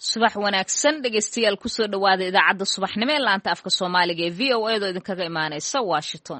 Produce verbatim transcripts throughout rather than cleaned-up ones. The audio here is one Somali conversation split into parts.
subax wanaagsan dhegeystayaal ku soo dhawaada idaacadda subaxnimo ee laanta afka Soomaaliga ee V O A da idinkaga imaanaysa Washington.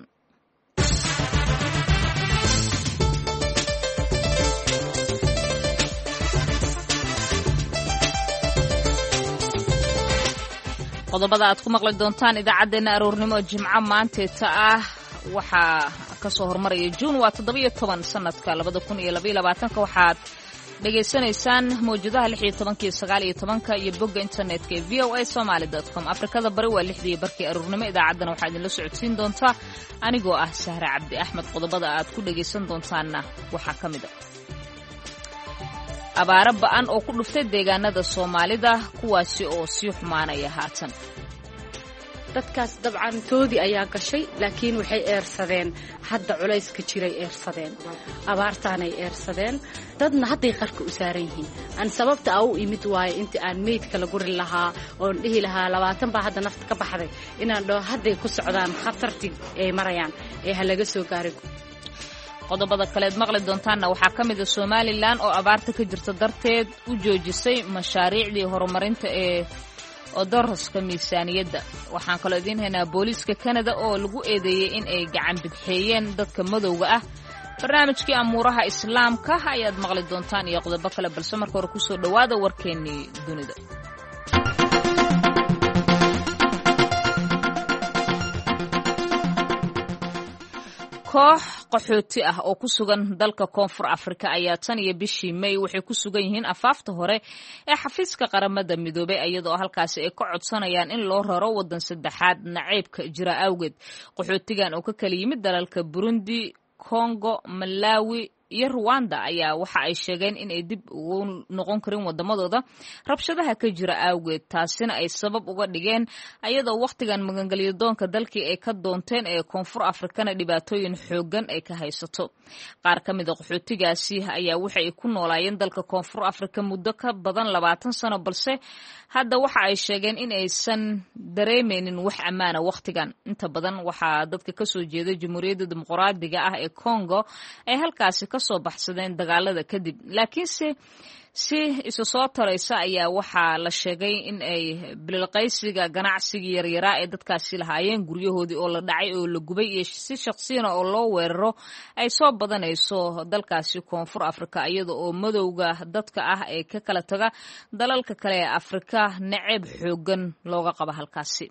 qodobada aad ku maqli doontaan idaacadeena aroornimo Jimco maanteeta ah waxa ka soo hormaraya June waa toddoba iyo toban sanadka labada kun iyo laba iyo labaatan waxaad dhageysanaysaan mowjadaha lix iyo toban iyo sagaal iyo toban iyo bogga internetka ee v o a somali dot com Afrikada bari waa lixdii barkii aroornimo idaacadan waxaad idin la socodsiin doontaa anigoo ah Sahra Cabdi Axmed qodobada aad ku dhageysan doontaana waxa kamid ah abaara ba'an oo ku dhuftay deegaanada Soomaalida kuwaasi oo sii xumaanaya haatan dadkaas dabcan toodi ayaa gashay laakiin waxay eersadeen hadda culayska jiray eersadeen abaartaanay eersadeen dadna hadday qarka u saaran yihiin aan sababta u imid waayo intii aan meydka la guri lahaa oo dhihi lahaa labaatan baa hadda nafta ka baxday inaan dhoo hadday ku socdaan khatartii ay marayaan ee ha laga soo gaaray qodobada kale aad maqli doontaana waxaa ka mid ah Somaliland oo abaarta ka jirta darteed u joojisay mashaariicdii horumarinta ee odoroska miisaaniyadda waxaan kaloo idin haynaa booliiska Canada oo lagu eedeeyay in ay gacan bidxeeyeen dadka madowga ah barnaamijkii amuuraha islaamka ayaad maqli doontaan iyo qodobo kale balse marka hore ku soo dhawaada warkeennii dunida koox qaxooti ah oo ku sugan dalka Koonfur Afrika ayaa tan iyo bishii May waxay ku sugan yihiin afaafta hore ee xafiiska qaramada midoobay iyadoo halkaasi ay ka codsanayaan in loo raro wadan saddexaad naceebka jira awgeed qaxootigan oo ka kala yimid dalalka Burundi, Congo, Malawi iyo Rwanda ayaa waxa ay sheegeen in ay dib ugu noqon karin wadamadooda rabshadaha ka jira awgeed taasina ay sabab uga dhigeen ayadoo waqtigan magangalyo doonka dalkii ay ka doonteen ee Koonfur Afrikana dhibaatooyin xoogan ay ka haysato qaar ka mid ah qaxootigaasi ayaa waxa ay ku noolaayeen dalka Koonfur Afrika muddo ka badan labaatan sano balse hadda waxa ay sheegeen in aysan dareemeynin wax amaana waqtigan inta badan waxa dadka ka soo jeeda Jamhuuriyadda Dimuqraadiga ah ee Congo ay halkaasi ka soo baxsadeen dagaalada kadib laakiinse si isu soo taraysa ayaa waxaa la sheegay in ay bilqaysiga ganacsiga yaryara ee dadkaasi lahaayeen guryahoodii oo la dhacay oo la gubay iyo si shakhsiyan oo loo weeraro ay soo badanayso dalkaasi Koonfur Afrika iyadoo oo madowga dadka ah ee ka kala taga dalalka kale ee Afrika naceeb xoogan looga qabo halkaasi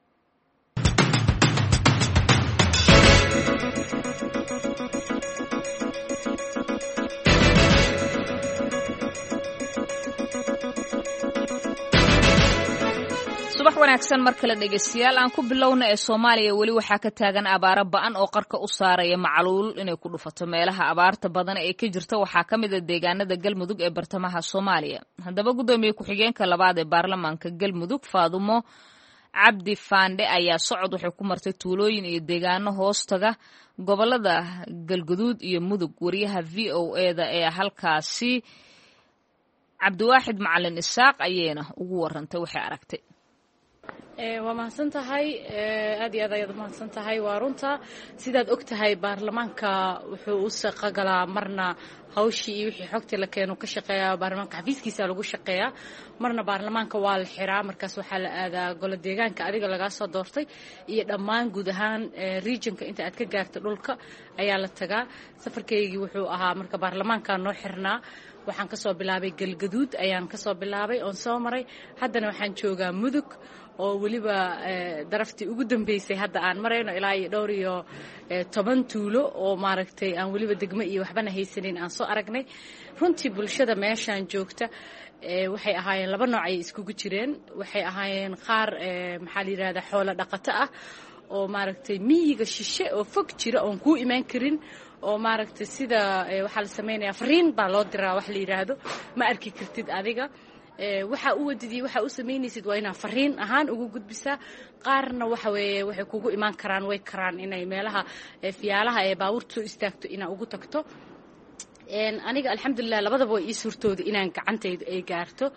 subax wanaagsan mar kale dhageystayaal aan ku bilowna ee Soomaaliya wali waxa ka taagan abaara ba'an oo qarka u saaraya macaluul inay ku dhufato meelaha abaarta badan ee ka jirta waxa ka mid ah deegaanada Galmudug ee bartamaha Soomaaliya haddaba gudoomiye ku-xigeenka labaad ee baarlamaanka Galmudug Faadumo Cabdi Faande ayaa socod waxay ku martay tuulooyin iyo deegaano hoostaga gobolada Galgaduud iyo Mudug wariyaha V O A da ee halkaasi Cabdiwaaxid Macalin Isaaq ayayna ugu warantay waxay aragtay ee waa mahadsan tahay aad iyo aad ayaad mahadsan tahay waa runta sidaad og tahay baarlamaanka wuxuu u shaqagalaa marna hawshii iyo wixii xogta la keeno ka shaqeeya baarlamaanka xafiiskiisa lagu shaqeeyaa marna baarlamaanka waa la xiraa markaas waxaa la aadaa golo deegaanka adiga laga soo doortay iyo dhammaan guud ahaan regionka inta aad ka gaarto dhulka ayaa la tagaa safarkeygii wuxuu ahaa marka baarlamaanka noo xirnaa waxaan ka soo bilaabay Galgaduud ayaan ka soo bilaabay oo soo maray haddana waxaan joogaa Mudug oo waliba daraftii ugu dambeysay hadda aan marayno ilaa iyo dhowr iyo toban tuulo oo maaragtay aan waliba degmo iyo waxbana haysanin aan soo aragnay runtii bulshada meeshaan joogta waxay ahaayeen laba nooc ay iskugu jireen waxay ahaayeen qaar maxaa la yiraahdaa xoolo dhaqato ah oo maaragtay miyiga shishe oo fog jira oon ku imaan karin oo maaragtay sida waxa la sameeyaa fariin baa loo diraa wax la yiraahdo ma arki kartid adiga waxa uu wadidii waxa uu sameynaysid waa inaa fariin ahaan ugu gudbisaa qaarna waxa weeye waxay kugu imaan karaan way karaan inay meelaha fiyaalaha ee baabuurtu istaagto ina ugu tagto een aniga alxamdulillah labadaba way ii suurtooday inaan gacantayda ay gaarto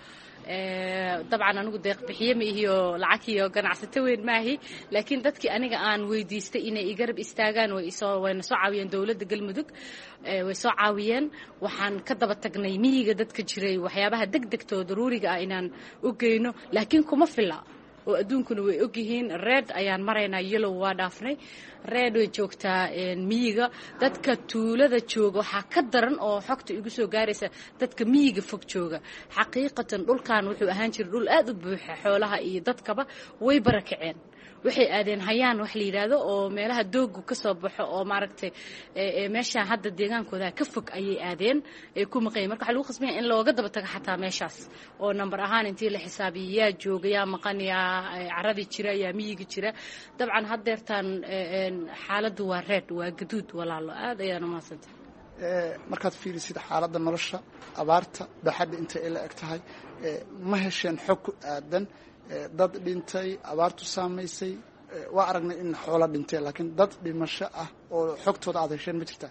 dabcan anigu deeq bixiye ma ihiyo lacag iyo ganacsato weyn maahi laakiin dadkii aniga aan weydiistay inay igarab istaagaan way soo wayna soo caawiyeen dowladda galmudug way soo caawiyeen waxaan ka daba tagnay miyiga dadka jiray waxyaabaha degdegta oo daruuriga ah inaan u geyno laakiin kuma filla oo adduunkuna way ogyihiin red ayaan maraynaa yellow waa dhaafnay red way joogtaa miyiga dadka tuulada jooga waxaa ka daran oo xogta igu soo gaaraysa dadka miyiga fog jooga xaqiiqatan dhulkan wuxuu ahaan jiray dhul aad u buuxa xoolaha iyo dadkaba way barakaceen waxay aadeen hayaan wax la yiraahdo oo meelaha doogu ka soo baxo oo maaragtay meesha hadda deegaankooda ka fog ayay aadeen ay ku maqeen marka waxa lagu khasbay in looga daba tago xataa meeshaas oo number ahaan intii la xisaabiyaa jooga yaa maqan yaa caradii jira yaa miyiga jira dabcan haddeertaan xaaladdu waa red waa gaduud walaalo aad ayaan u maasantay markaad fiirisid xaaladda nolosha abaarta baaxadda inta ay la eg tahay ma hesheen xog ku aadan dad dhintay abaartu saamaysay waa aragnay in xoolo dhintay laakiin dad dhimasho ah oo xogtooda aad hesheen ma jirtaa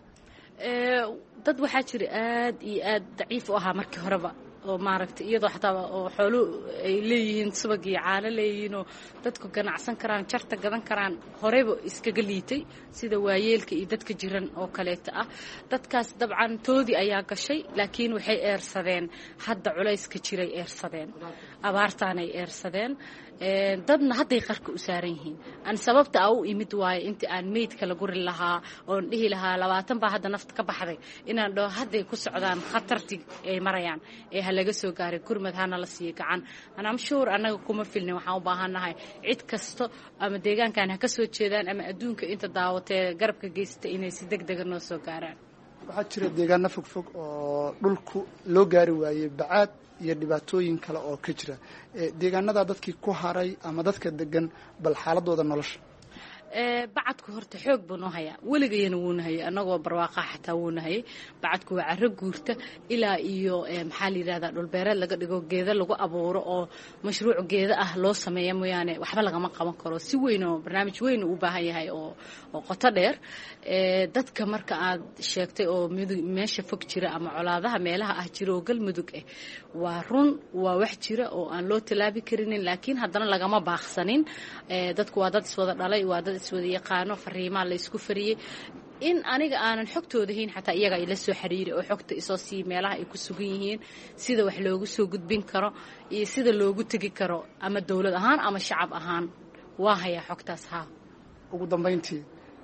dad waxaa jira aad iyo aad daciif u ahaa markii horeba oo maaragtay iyadoo xataa oo xoolo ay leeyihiin subag iyo caano leeyihiin oo dadku ganacsan karaan jarta gadan karaan horeyba iskaga liitay sida waayeelka iyo dadka jiran oo kaleeta ah dadkaas dabcan toodii ayaa gashay laakiin waxay eersadeen hadda culayska jiray eersadeen abaartaanay eersadeen dadna hadday qarka u saaran yihiin aan sababta a u imid waayo intii aan meydka la guri lahaa oon dhihi lahaa labaatan baa hadda nafta ka baxday inaan dhaho hadday ku socdaan khatartii ay marayaan ee ha laga soo gaaray gurmad hana la siiyo gacan anam shuur annaga kuma filnin waxaan u baahannahay cid kasto ama deegaankan ha ka soo jeedaan ama adduunka inta daawatee garabka geysta inay si deg dega noo soo gaaraan waxaa jira deegaano fogfog oo dhulku loo gaari waayey bacaad iyo dhibaatooyin kale oo ka jira deegaanadaa dadkii ku haray ama dadka degan bal xaaladooda nolosha bacadku horta xoog buu noo hayaa weligayana wuuna hayay annagoo barwaaqaa xataa wuuna hayay bacadku waa carro guurta ilaa iyo maxaa la yidhahdaa dhulbeereed laga dhigo geeda lagu abuuro oo mashruuc geeda ah loo sameeya mooyaane waxba lagama qaban karo si weyn oo barnaamij weyn u baahan yahay oo oo qoto dheer dadka marka aad sheegtay oo meesha fog jira ama colaadaha meelaha ah jira oo galmudug ah waa run waa wax jira oo aan loo talaabi karinin laakiin haddana lagama baaqsanin dadku waa dad iswada dhalay waa dad iswada yaqaano fariimaa la isku fariyey in aniga aanan xogtooda hayn xataa iyaga ay la soo xiriiri oo xogta isoo sii meelaha ay ku sugan yihiin sida wax loogu soo gudbin karo iyo sida loogu tegi karo ama dowlad ahaan ama shacab ahaan waa hayaa xogtaas haa ugu dambayntii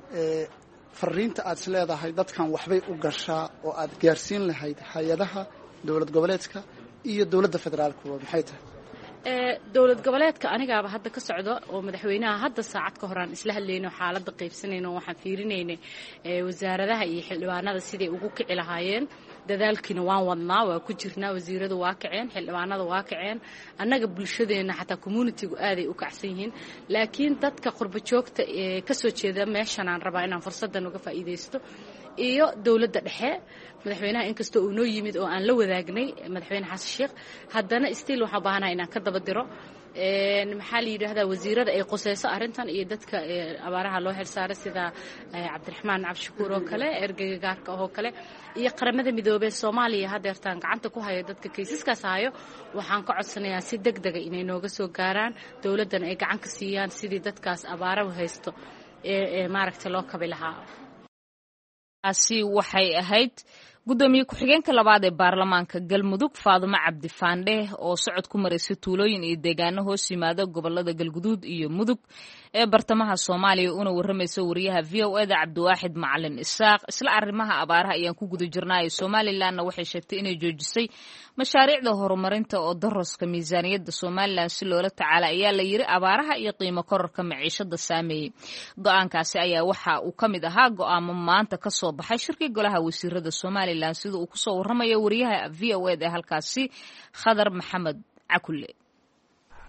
fariinta aad is leedahay dadkan waxbay u gashaa oo aad gaarsiin lahayd hay-adaha dowlad goboleedka iyo dowladda federaalka maxay tahay dowlad goboleedka anigaaba hadda ka socdo oo madaxweynaha hadda saacad ka horaan isla hadlayno xaaladda qaybsanayno waxaan fiirinaynay wasaaradaha iyo xildhibaanada siday ugu kici lahaayeen dadaalkiina waan wadnaa waa ku jirnaa wasiiradu waa kaceen xildhibaanada waa kaceen annaga bulshadeenna xataa communitigu aaday u kacsan yihiin laakiin dadka qurbo joogta ee ka soo jeeda meeshan aan rabaa inaan fursaddan uga faa'iidaysto iyo dowladda dhexe madaxweynaha inkastoo uu noo yimid oo aan la wadaagnay madaxweyne xasan sheekh haddana stiil waxaan baahanahay inaan ka daba diro maxaa la yidhaahdaa wasiirada ay quseyso arrintan iyo dadka abaaraha loo xilsaaray sida cabdiraxmaan cabdishakuur oo kale ergeyga gaarka oo kale iyo qaramada midoobey soomaaliya haddeertaan gacanta ku haya dadka kaysaskaas hayo waxaan ka codsanayaa si deg dega inay nooga soo gaaraan dowladdan ay gacan ka siiyaan sidii dadkaas abaarahu haysto ee maaragta loo kabi lahaa asi waxay ahayd gudoomiye ku-xigeenka labaad ee baarlamaanka galmudug faadumo cabdi faandhe oo socod ku maraysa tuulooyin iyo deegaano hoos yimaada gobolada galguduud iyo mudug ee bartamaha soomaaliya una waramaysa wariyaha v o eda cabdiwaaxid macalin isaaq isla arrimaha abaaraha ayaan ku guda jirnaayo somalilanna waxay sheegtay inay joojisay mashaariicda horumarinta oo daroska miisaaniyadda somalilan si loola tacaala ayaa la yiri abaaraha iyo qiimo kororka maciishada saameeyey go-aankaasi ayaa waxa uu ka mid ahaa go-aamo maanta ka soo baxay shirkii golaha wasiirada somalilan sida uu kusoo waramayo wariyaha v o ed ee halkaasi khadar maxamed cakulle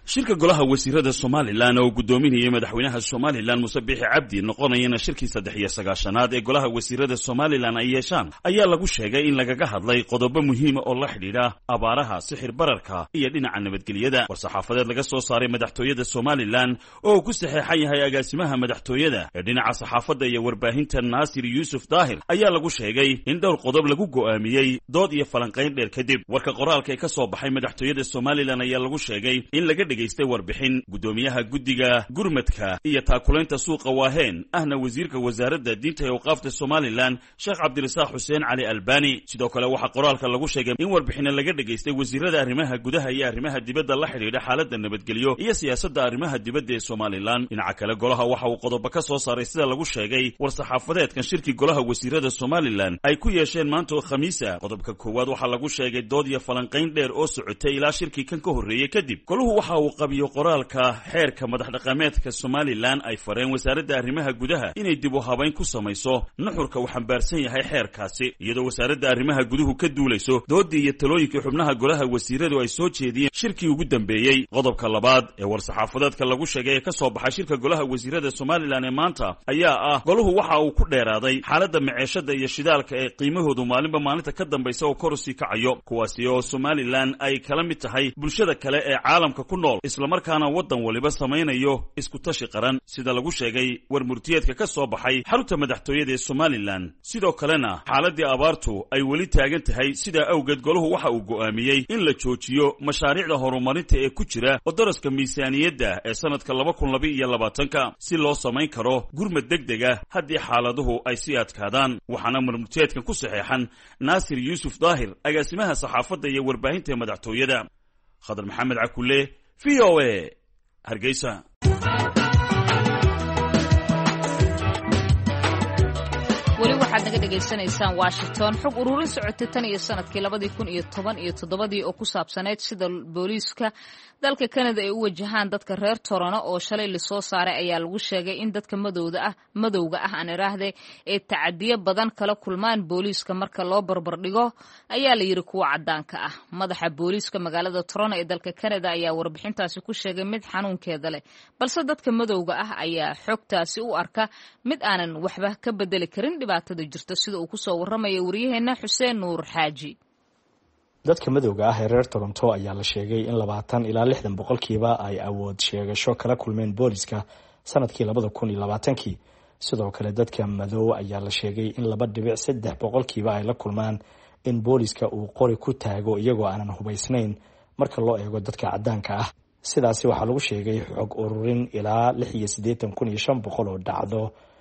shirka golaha wasiirada Somaliland oo gudoominaya madaxweynaha Somaliland Muuse Biixi Cabdi noqonayna shirkii saddex iyo sagaashanaad ee golaha wasiirada Somaliland ay yeeshaan ayaa lagu sheegay in lagaga hadlay qodobo muhiim ah oo la xidhiidha abaaraha, sixir bararka iyo dhinaca nabadgelyada. War-saxaafadeed laga soo saaray madaxtooyada Somaliland oo ku saxeexan yahay agaasimaha madaxtooyada ee dhinaca saxaafadda iyo warbaahinta Naasir Yuusuf Daahir ayaa lagu sheegay in dhowr qodob lagu go'aamiyay dood iyo falanqayn dheer kadib. Warka qoraalka ee ka soo baxay madaxtooyada Somaliland ayaa lagu sheegay in laga dhageystay warbixin gudoomiyaha guddiga gurmadka iyo taakulaynta suuqa Waaheen ahna wasiirka wasaaradda diinta iyo awqaafta Somaliland Sheekh Cabdirasaaq Xuseen Cali Albani. sidoo kale waxa qoraalka lagu sheegay in warbixin laga dhageystay wasiirada arrimaha gudaha iyo arrimaha dibadda la xiriira xaaladda nabadgelyo iyo siyaasadda arrimaha dibadda ee Somaliland. dhinaca kale golaha waxa uu qodobo ka soo saaray sida lagu sheegay war-saxaafadeedkan shirkii golaha wasiirada Somaliland ay ku yeesheen maanta oo Khamiisa. qodobka koowaad waxa lagu sheegay dood iyo falanqayn dheer oo socotay ilaa shirkii kan ka horreeyay kadib. goluhu waxa uu qabiyo qoraalka xeerka madax dhaqameedka Somaliland ay fareen wasaaradda arrimaha gudaha inay dib u habayn ku samayso nuxurka uu xambaarsan yahay xeerkaasi, iyadoo wasaaradda arrimaha guduhu ka duulayso doodii iyo talooyinkii xubnaha golaha wasiiradu ay soo jeediyeen shirkii ugu dambeeyey. qodobka labaad ee war-saxaafadeedka lagu sheegay ee ka soo baxay shirka golaha wasiirada Somaliland ee maanta ayaa ah goluhu waxa uu ku dheeraaday xaaladda maciishada iyo shidaalka ee qiimahoodu maalinba maalinta ka dambaysa oo kor u sii kacayo, kuwaasi oo Somaliland ay kala mid tahay bulshada kale ee caalamka ku nool, isla markaana waddan waliba samaynayo isku tashi qaran sida lagu sheegay war murtiyeedka ka soo baxay xarunta madaxtooyada ee Somaliland. sidoo kalena xaaladii abaartu ay weli taagan tahay, sidaa awgeed goluhu waxa uu go'aamiyey in la joojiyo mashaariicda horumarinta ee ku jira daraska miisaaniyadda ee sanadka laba kun laba iyo labaatanka si loo samayn karo gurmad degdeg ah haddii xaaladuhu ay sii adkaadaan. waxaana murtiyeedkan ku saxeexan Naasir Yuusuf Daahir, agaasimaha saxaafadda iyo warbaahinta ee madaxtooyada. Khadar Maxamed Cakulle, V O A, Hargeysa. weli waxaad naga dhegaysanaysaan Washington. xog ururin socotay tan iyo sanadkii labadii kun iyo toban iyo toddobadii oo ku saabsaneyd sida booliiska dalka Canada ay u wajahaan dadka reer Toronto oo shalay la soo saaray ayaa lagu sheegay in dadka madowda ah madowga ah aan iraahday ee tacadiyo badan kala kulmaan booliiska marka loo barbar dhigo ayaa la yiri kuwa cadaanka ah. madaxa booliiska magaalada Toronto ee dalka Canada ayaa warbixintaasi ku sheegay mid xanuunkeeda leh, balse dadka madowga ah ayaa xogtaasi u arka mid aanan waxba ka bedeli karin dhibaatada jirta, sida uu ku soo warramay wariyaheena Xuseen Nuur Xaaji. dadka madowga ah ee reer Toronto ayaa la sheegay in labaatan ilaa lixdan boqolkiiba ay awood sheegasho kala kulmeen booliiska sanadkii labada kun iyo labaatankii. sidoo kale dadka madow ayaa la sheegay in laba dhibic saddex boqolkiiba ay la kulmaan in booliiska uu qori ku taago iyagoo aanan hubaysnayn marka loo eego dadka cadaanka ah. sidaasi waxaa lagu sheegay xog ururin ilaa lix iyo siddeetan kun iyo shan boqol oo dhacdo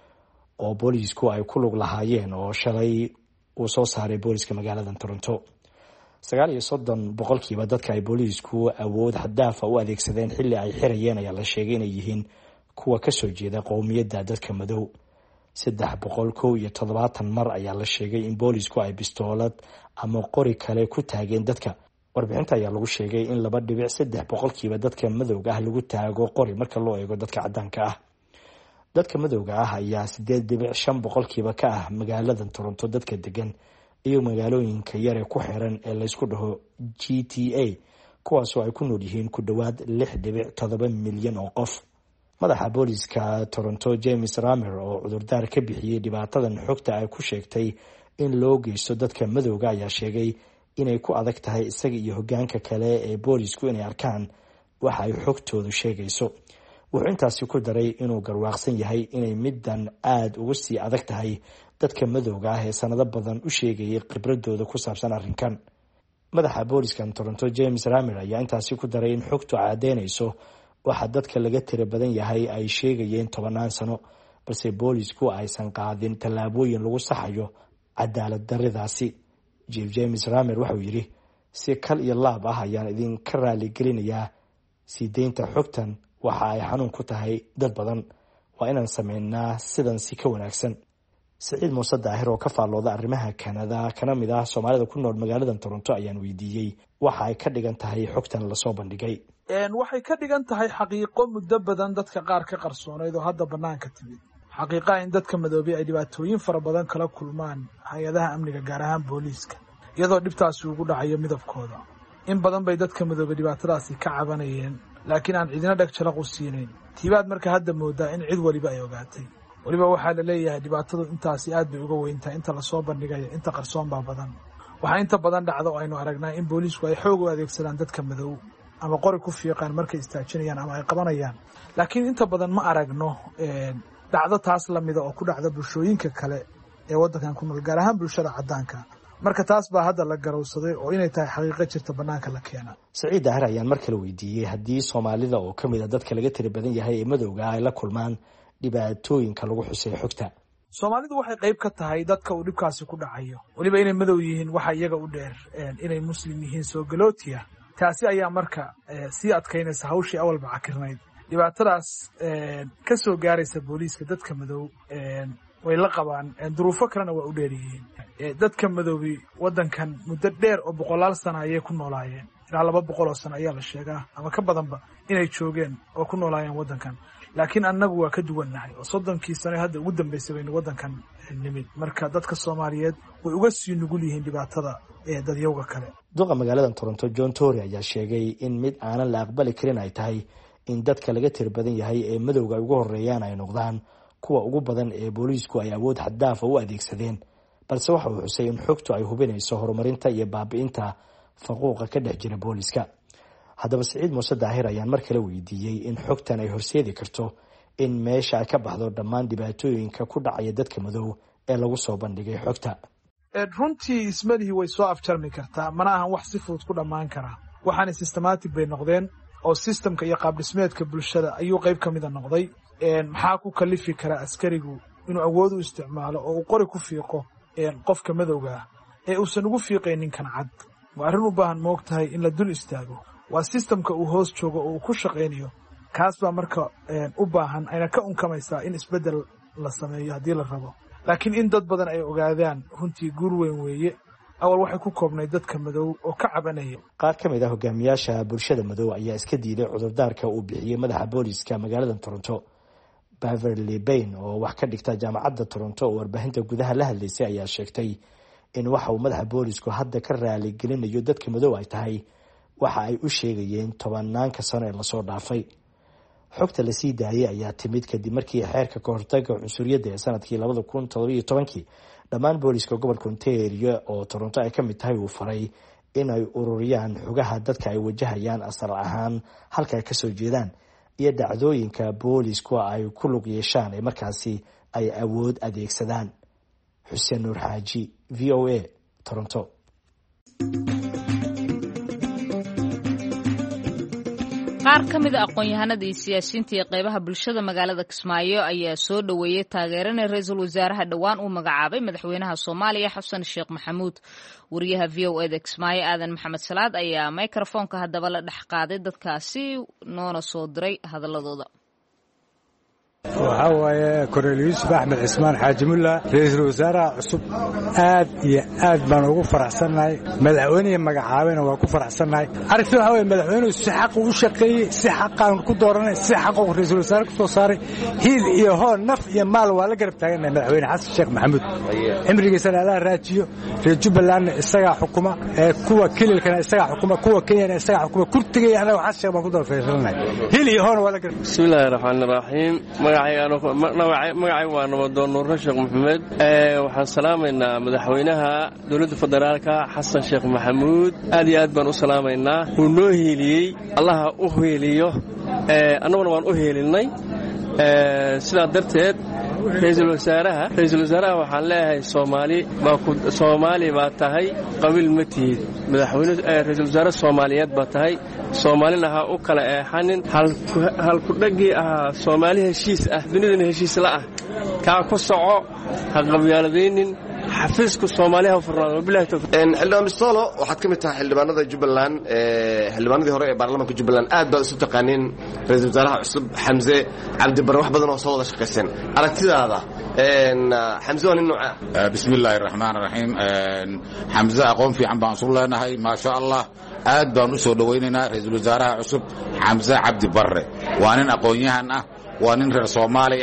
oo booliisku ay ku lug lahaayeen oo shalay uu soo saaray booliiska magaalada Toronto. sagaal iyo soddon boqolkiiba dadka ay booliisku awood xadaafa u adeegsadeen xilli ay xirayeen ayaa la sheegay inay yihiin kuwa ka soo jeeda qowmiyadda dadka madow. saddex boqol kow iyo toddobaatan mar ayaa la sheegay in booliisku ay bistoolad ama qori kale ku taageen dadka. warbixinta ayaa lagu sheegay in laba dhibic saddex boqolkiiba dadka madowga ah lagu taago qori marka loo eego dadka cadaanka ah. dadka madowga ah ayaa sideed dhibic shan boqolkiiba ka ah magaalada Toronto dadka degan iyo magaalooyinka yare ku xiran ee la isku dhaho G T A, kuwaasoo ay ku nool yihiin ku dhowaad lix dhibic toddoba milyan oo qof. madaxa booliiska Toronto James Ramer oo cudurdaar ka bixiyay dhibaatadan xogta ay ku sheegtay in loo geysto dadka madowga ayaa sheegay inay ku adag tahay isaga iyo hoggaanka kale ee booliisku inay arkaan waxa ay xogtoodu sheegayso. wuxuu intaasi ku daray inuu garwaaqsan yahay inay middan aad uga sii adag tahay dadka madowga ah ee sanado badan u sheegayay khibradooda ku saabsan arrinkan. madaxa booliiska Toronto James Ramer ayaa intaasi ku daray in xogtu cadeynayso waxa dadka laga tira badan yahay ay sheegayeen tobanaan sano, balse booliisku aysan qaadin tallaabooyin lagu saxayo cadaalad darridaasi. Chief James Ramer wuxuu yiri si kal iyo laab ah ayaan idin ka raali gelinayaa sii deynta xogtan waxa ay xanuun ku tahay dad badan, waa inaan sameynaa sidan si ka wanaagsan. Saciid Muuse Daahir oo ka faallooda arrimaha Canada kana mid ah Soomaalida ku nool magaalada Toronto ayaan weydiiyey waxa ay ka dhigan tahay xogtan la soo bandhigay. een waxay ka dhigan tahay xaqiiqo muddo badan dadka qaar ka qarsoonayd oo hadda banaanka timid. xaqiiqa in dadka madoobay ay dhibaatooyin fara badan kala kulmaan hay'adaha amniga gaar ahaan booliiska, iyadoo dhibtaasi ugu dhacayo midabkooda. in badan bay dadka madoobay dhibaatadaasi ka cabanayeen laakiin aan cidina dheg jalaq u siinayn. tiibaad marka hadda moodaa in cid waliba ay ogaatay. waliba waxaa la leeyahay dhibaatadu intaasi aad bay uga weyntahay, inta lasoo bandhigayo inta qarsoon baa badan. waxaa inta badan dhacda oo aynu aragnaa in booliisku ay xoog u adeegsadaan dadka madow ama qori ku fiiqaan markay istaajinayaan ama ay qabanayaan. laakiin inta badan ma aragno dhacdo taas lamida oo ku dhacda bulshooyinka kale ee waddankan ku nool, gaar ahaan bulshada caddaanka. marka taas baa hadda la garowsaday oo inay tahay xaqiiqo jirta bannaanka la keena. Saciid Daahir ayaan mar kale weydiiyey haddii Soomaalida oo ka mid a dadka laga tiri badan yahay ee madowga ay la kulmaan dhibaatooyinka lagu xusay xogta. Soomaalidu waxay qayb ka tahay dadka uu dhibkaasi ku dhacayo, waliba inay madow yihiin waxa iyaga u dheer inay muslim yihiin soo galootiya. taasi ayaa marka sii adkaynaysa hawshii awalba cakirnayd. dhibaatadaas ka soo gaaraysa booliiska dadka madow way la qabaan, duruufo kalena waa u dheer yihiin. dadka madoobi waddankan muddo dheer oo boqolaal sano ayay ku noolaayeen, ilaa laba boqol oo sano ayaa la sheegaa ama ka badanba inay joogeen oo ku noolaayeen waddankan. laakiin annagu waa ka duwannahay oo soddonkii sano hadda ugu dambaysay baynu waddankan nimid. marka dadka Soomaaliyeed way uga sii nugul yihiin dhibaatada ee dadyowga kale. duqa magaalada Toronto John Tory ayaa sheegay in mid aanan la aqbali karin ay tahay in dadka laga tir badan yahay ee madowga ugu horeeyaan ay noqdaan kuwa ugu badan ee booliisku ay awood xad dhaaf ah u adeegsadeen, balse waxa uu xusay in xogtu ay hubinayso horumarinta iyo baabi'inta faquuqa ka dhex jira booliiska. haddaba Saciid Muuse Daahir ayaan mar kale weydiiyey in xogtan ay horseedi karto in meesha ay ka baxdo dhammaan dhibaatooyinka ku dhacaya dadka madow ee lagu soo bandhigay xogta. runtii ismadii way soo afjarmi kartaa, mana ahan wax si fudud ku dhammaan karaa. waxaana systematic bay noqdeen oo systemka iyo qaab dhismeedka bulshada ayuu qayb ka mid noqday. maxaa ku kalifi kara askarigu inuu awood u isticmaalo oo uu qori ku fiiqo qofka madowga ah ee uusan ugu fiiqaynin kan cad? waa arrin u baahan moogtahay in la dul istaago. waa systemka uu hoos joogo oo uu ku shaqaynayo. kaas baa marka u baahan ayna ka unkamaysaa in isbeddel la sameeyo haddii la rabo. laakiin in dad badan ay ogaadaan runtii guur weyn weeye. awal waxay ku koobnay dadka madow oo ka cabanaya. qaar ka mid ah hogaamiyaasha bulshada madow ayaa iska diiday cudurdaarka uu bixiyey madaxa booliiska magaalada Toronto Beverly Bain oo wax ka dhigta jaamacadda Toronto oo warbaahinta gudaha la hadlaysay ayaa sheegtay in waxa uu madaxa booliisku hadda ka raali gelinayo dadka madow ay tahay waxa ay u sheegayeen tobanaanka sano ee lasoo dhaafay. xogta la sii daayay ayaa timid kadib markii xeerka ka hortagga cunsuriyadda ee sanadkii labada kun toddoba iyo tobankii dhammaan booliiska gobolka Ontario oo Toronto ay ka mid tahay uu faray in ay ururiyaan xogaha dadka ay wajahayaan asal ahaan halka ay ka soo jeedaan iyo dhacdooyinka booliisku ay ku lug yeeshaan ee markaasi ay awood adeegsadaan. Xuseen Nuur Xaaji, V O A, Toronto. qaar ka mid a aqoon-yahanada iyo siyaasiyiinta iyo qaybaha bulshada magaalada Kismaayo ayaa soo dhaweeyay taageerana ra'iisul wasaaraha dhawaan uu magacaabay madaxweynaha Soomaaliya Xasan Sheekh Maxamuud. wariyaha V O A da Kismaayo Aadan Maxamed Salaad ayaa microphone-ka hadaba la dhex qaaday dadkaasi noona soo diray hadaladooda. waxaa waaye Korneyl Yuusuf Axmed Cismaan Xaaji Mulla, ra'iisul wasaaraha cusub. aad iyo aad baan ugu faraxsannahay. madaxweynaha magacaabayna waa ku faraxsannahay. arrinta waxaa waaye madaxweynuhu si xaq u shaqeeyey, si xaqaan ku dooranay, si xaq uu ra'iisul wasaare ku soo saaray. hiil iyo hoon, naf iyo maal waa la garab taagannahay madaxweyne Xasan Sheekh Maxamuud. cimrigiisana Allah raajiyo. reer Jubbaland isagaa xukuma, ee kuwa kililkana isagaa xukuma, kuwa Kenyana isagaa xukuma. kurtigay anaga Xasan Sheekh baan ku doorfeysanahay. hiil iyo hoon waa la garab. bismillaahi raxmaani raxiim. magacay waa nabadoon nuur sheekh maxamed. waxaan salaamaynaa madaxweynaha dowladda federaalka Xasan Sheekh Maxamuud. aad iyo aad baan u salaamaynaa. wuu noo hiiliyey, allaha u hiiliyo. annaguna waan u hiilinay. sidaa darteed ra'iisul wasaaraha ra'iisul wasaaraha waxaan leeyahay Soomaali baa ku Soomaali baa tahay qabiil ma tihid. madaxweyne ra'iisul wasaare Soomaaliyeed baa tahay. Soomaalina ha u kala eexanin. hal ku dhagi ah Soomaali heshiis ah, dunidana heshiis la ah. ka ku soco ha qabyaaladeenin. xafiiska Soomaaliya furnaado billahi tawfiiq. xildhibaan Solo waxaad ka mid tahay xildhibaanada Jubbaland ee xildhibaanadii hore ee baarlamaanka Jubbaland. aad baad isu taqaaniin ra'iisul wasaaraha cusub Xamse Cabdi Barre, wax badan oo soo wada shaqeyseen. aragtidaada Xamse waa nin nooca? bismillaahi raxmaani raxiim. Xamse aqoon fiican baan soo leenahay, ma sha Allah. aad baan u soo dhawaynaynaa ra'iisul wasaaraha cusub Xamse Cabdi Barre. waa nin aqoon-yahan ah, waa nin reer Soomaali ah,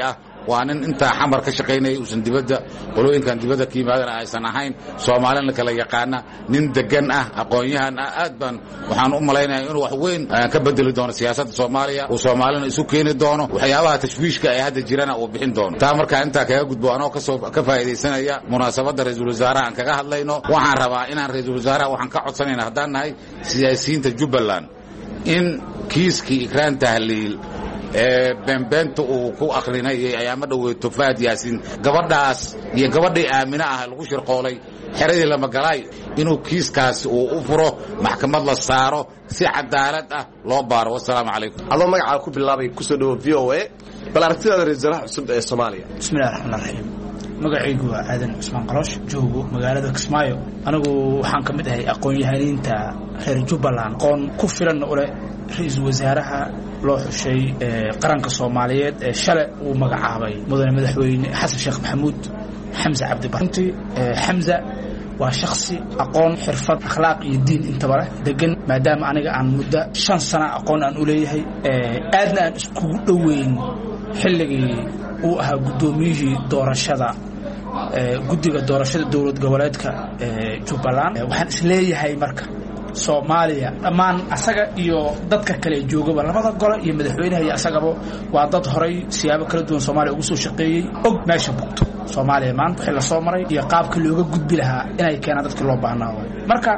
waa nin intaa xamar ka shaqaynayay uusan dibadda qolooyinkan dibadda ka yimaadana aysan ahayn soomaalina kala yaqaana nin degan ah aqoon-yahan ah aad baan waxaan u malaynayaa inuu wax weyn ka bedeli doono siyaasadda soomaaliya uu soomaalina isu keeni doono waxyaabaha tashwiishka ee hadda jirana uu bixin doono taa markaa intaa kaga gudbo anoo kasoo ka faa'iidaysanaya munaasabadda ra-iisul wasaaraha aan kaga hadlayno waxaan rabaa inaan ra-iisul wasaaraha waxaan ka codsanayna haddaan nahay siyaasiyiinta jubbaland in kiiskii ikraan tahliil ee beenbeenta uu ku akhrinayay ayaama dhoweeto faad yaasiin gabadhaas iyo gabadhii aamine ah lagu shirqoolay xeradii lamagalaay inuu kiiskaas uu u furo maxkamad la saaro si cadaalad ah loo baaro wassalaamu calaykum adoo magacaa ku bilaabay kusoo dhawo v o a bal aragtidaada ra-isul wasaaraha cusub ee soomaaliya bismillahi raxmaan raxiim magacaygu waa aadan cusmaan qaloosh joogo magaalada kismaayo anigu waxaan ka mid ahay aqoon-yahaniinta reer jubbaland aqoon ku filan u leh ra-iisul wasaaraha loo xushay qaranka soomaaliyeed ee shalay uu magacaabay mudane madaxweyne xasan sheekh maxamuud xamse cabdi barre runtii xamse waa shakhsi aqoon xirfad akhlaaq iyo diin intaba leh degan maadaama aniga aan muddo shan sana aqoon aan u leeyahay aadna aan iskugu dhoweyn xilligii uu ahaa guddoomiyihii doorashada guddiga doorashada dowlad goboleedka jubbaland waxaan isleeyahay marka soomaaliya dhammaan asaga iyo dadka kale joogaba labada gole iyo madaxweynaha iyo asagaba waa dad horay siyaabo kala duwan soomaaliya ugu soo shaqeeyey og meesha bugto soomaaliya maanta wixii la soo maray iyo qaabka looga gudbi lahaa inay keenaan dadkii loo baahnaa marka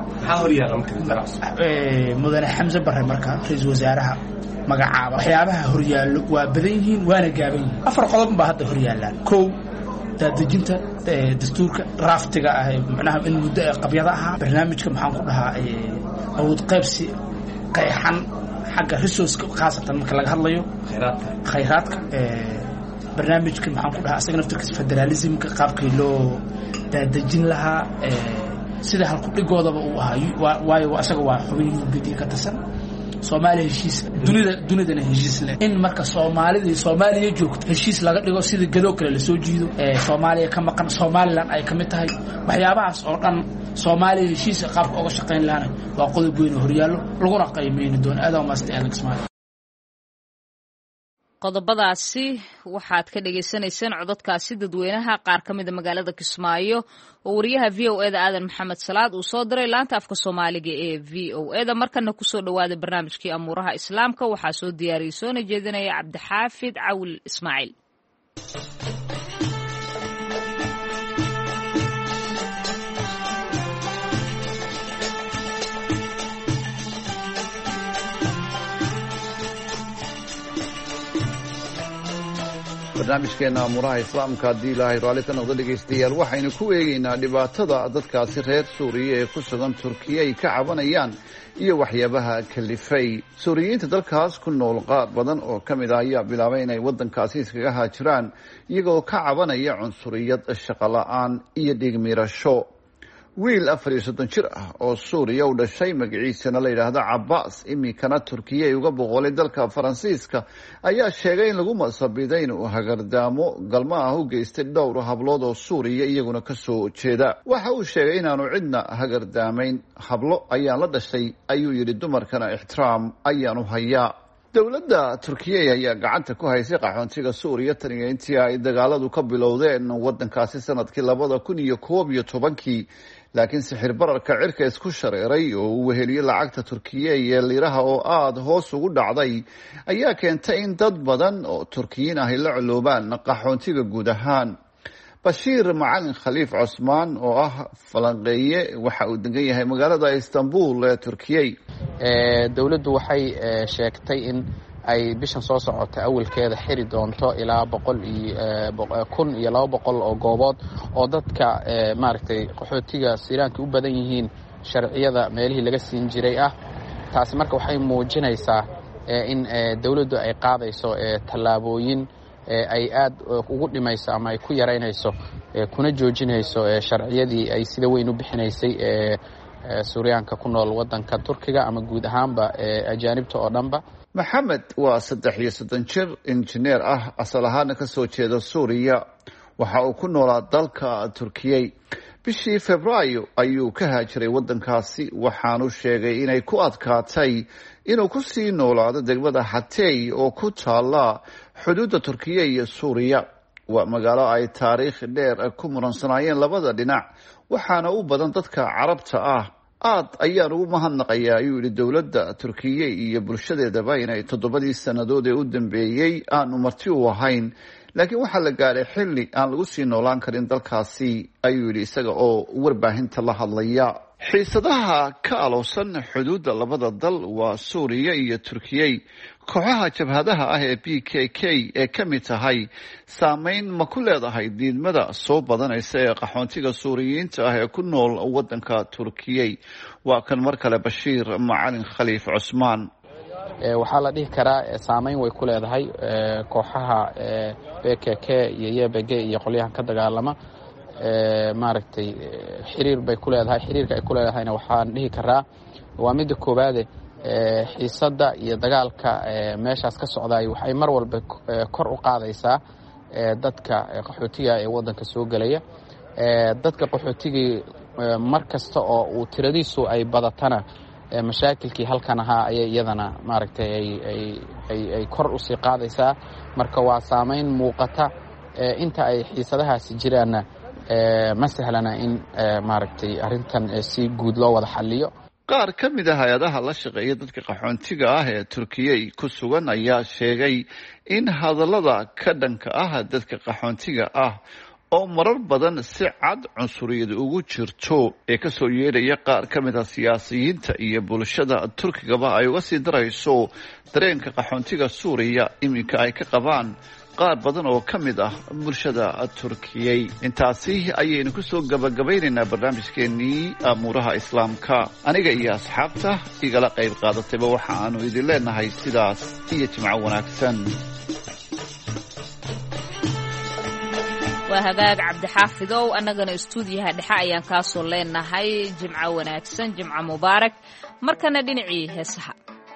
mudane xamse barre marka ra-iisul wasaaraha magacaaba waxyaabaha horyaallo waa badan yihiin waana gaaban yihiin afar qodob baa hadda horyaallaan kow daadejinta dastuurka raaftiga ah macnaha in muddo qabyada ahaa barnaamijka maxaan ku dhahaa awood qaybsi qayxan xagga resourceka khaasatan marka laga hadlayo khayraadka barnaamijka maxaan ku dhahaa asaga naftirkiisa federalismka qaabkii loo daadejin lahaa sida halkudhigoodaba uu ahaa waayo asaga waa xubin guddiga ka tirsan soomaaliya heshiis dunida dunidana heshiis leh in marka soomaalida soomaaliya joogto heshiis laga dhigo sida gadoo kale la soo jiido ee soomaaliya ka maqan Soomaaliland ay kamid tahay waxyaabahaas oo dhan Soomaaliya heshiis qaabka uga shaqeyn lahaana waa qodob weyn oo horyaalo laguna qiimeyn doon aadaw maasta Alex Maal qodobadaasi waxaad ka dhageysanayseen codadkaasi dadweynaha qaar ka mid ah magaalada Kismaayo oo wariyaha V O A da Aadan Maxamed Salaad uu soo diray laanta afka Soomaaliga ee V O A da markana ku soo dhawaada barnaamijkii amuuraha islaamka waxaa soo diyaariyay soo jeedinaya Cabdixaafid Cawl Ismaaciil barnaamijkeena amuuraha islaamka haddii ilaahay raalli ka noqdo dhegaystayaal waxaynu ku eegaynaa dhibaatada dadkaasi reer suuriya ee ku sugan turkiya ay ka cabanayaan iyo waxyaabaha kalifay suuriyiinta dalkaas ku nool qaar badan oo ka mid ah ayaa bilaabay inay waddankaasi iskaga haajiraan iyagoo ka cabanaya cunsuriyad shaqo la-aan iyo dhigmirasho wiil afar iyo soddon jir ah oo suuriya u dhashay magaciisana la yidhaahdo cabaas iminkana turkiya ay uga boqolay dalka faransiiska ayaa sheegay in lagu masabiday inuu hagardaamo galmo ah u geystay dhowr hablood oo suuriya iyaguna kasoo jeeda waxa uu sheegay inaanu cidna hagardaamayn hablo ayaan la dhashay ayuu yidhi dumarkana ixtiraam ayaanu hayaa dowladda turkiya ayaa gacanta ku haysay qaxoontiga suuriya taniyo intii ay dagaaladu ka bilowdeen waddankaasi sanadkii labada kun iyo koob iyo tobankii laakiin sixir bararka cirka isku shareeray oo uu weheliyo lacagta turkiya iyo liiraha oo aada hoos ugu dhacday ayaa keentay in dad badan oo turkiyiin ahy la coloobaan qaxoontiga guud ahaan bashiir macalin khaliif cusmaan oo ah falanqeeye waxa uu degan yahay magaalada istanbul ee turkiyey dowladdu waxay sheegtay in ay bishan soo socota awalkeeda xiri doonto ilaa boqol iyo kun iyo laba boqol oo goobood oo dadka maaragtay qaxootiga siiraanka u badan yihiin sharciyada meelihii laga siin jiray ah taasi marka waxay muujinaysaa in dowladdu ay qaadayso tallaabooyin ay aad ugu dhimayso ama ay ku yaraynayso kuna joojinayso sharciyadii ay sida weyn u bixinaysay suuriyaanka ku nool waddanka turkiga ama guud ahaanba ajaanibta oo dhanba maxamed waa saddex iyo soddon jir injineer ah asal ahaana ka soo jeeda suuriya waxa uu ku noolaa dalka turkiyey bishii febraayo ayuu ka haajiray waddankaasi waxaanu sheegay inay ku adkaatay inuu ku sii noolaado degmada xatey oo ku taala xuduudda turkiya iyo suuriya waa magaalo ay taariikh dheer ku muransanaayeen labada dhinac waxaana u badan dadka carabta ah. aad ayaan ugu mahadnaqayaa ayuu yidhi dowladda turkiye iyo bulshadeedaba inay toddobadii sannadood ee u dambeeyey aanu marti u ahayn, laakiin waxaa la gaadhay xilli aan lagu sii noolaan karin dalkaasi ayuu yidhi isaga oo warbaahinta la hadlaya. xiisadaha ka alowsan xuduudda labada dal waa suuriya iyo turkiyey. kooxaha jabhadaha ah ee b k k ee ka mid tahay saameyn ma ku leedahay diidmada soo badanaysa ee qaxoontiga suuriyiinta ah ee ku nool waddanka turkiyey? waa kan mar kale bashiir macalin khaliif cusmaan. waxaa la dhihi karaa saameyn way ku leedahay kooxaha b k k iyo y b g iyo qolyahan ka dagaalama. maaragtay xiriir bay ku leedahay. xiriirka ay ku leedahayna waxaan dhihi karaa waa midda koowaade xiisadda iyo dagaalka meeshaas ka socdaay waxay mar walba kor u qaadaysaa dadka qaxootiga ee waddanka soo gelaya. dadka qaxootigii mar kasta oo uu tiradiisu ay badatana mashaakilkii halkan ahaa ayay iyadana maaragtay ay kor usii qaadaysaa. marka waa saameyn muuqata. inta ay xiisadahaasi jiraanna ma sahlana in maaragtay arrintan si guud loo wada xalliyo. qaar ka mid ah hay-adaha la shaqeeya dadka qaxoontiga ah ee turkiyey ku sugan ayaa sheegay in hadallada ka dhanka ah dadka qaxoontiga ah oo marar badan si cad cunsuriyad ugu jirto ee kasoo yeedhaya qaar ka mid ah siyaasiyiinta iyo bulshada turkigaba ay uga sii darayso dareenka qaxoontiga suuriya iminka ay ka qabaan qaar badan oo ka mid ah bulshada turkiyey. intaasi ayaynu ku soo gabagabaynaynaa barnaamijkeenii amuuraha islaamka. aniga iyo asxaabta igala qayb qaadatayba waxa aanu idin leenahay sidaas iyo jimco wanaagsan. waa hagaag cabdixaafidow, annagana istuudiyaha dhexe ayaan kaasoo leenahay jimco wanaagsan, jimco mubaarak. markana dhinacii heesaha.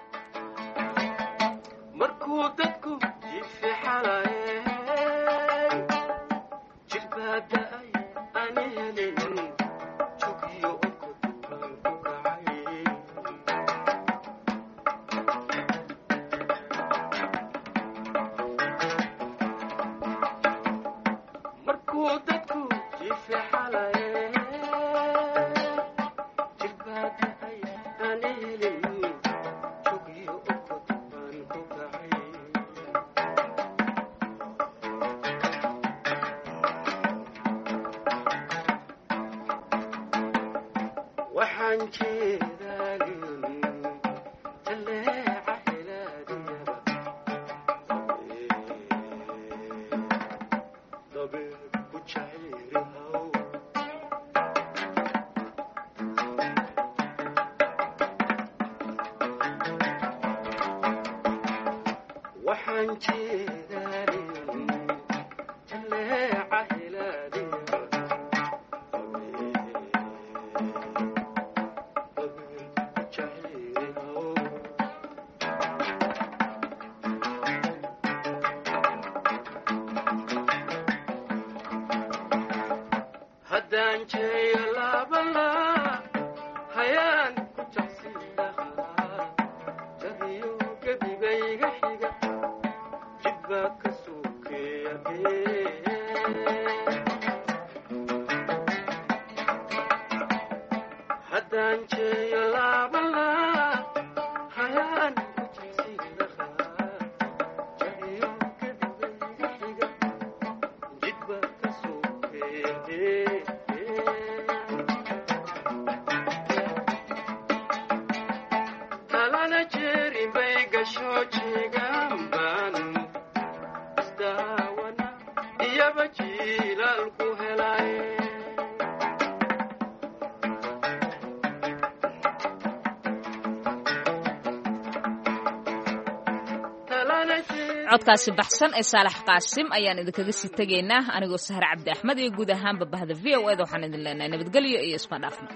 codkaasi baxsan ee saalax qaasim ayaan idinkaga sii tegaynaa anigoo sahar cabdi axmed iyo guud ahaanba bahda v o eda waxaan idin leenahay nabadgelyo iyo isma dhaafno.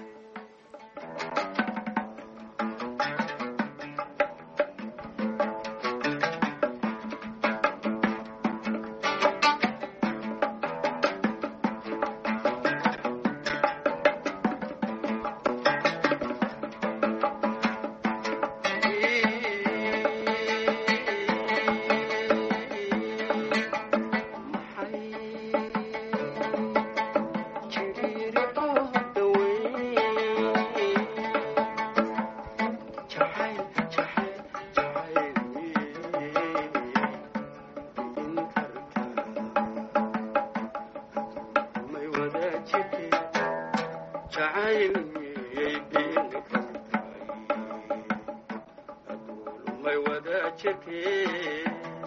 jacayliyay beenka adulumay wada jirkeen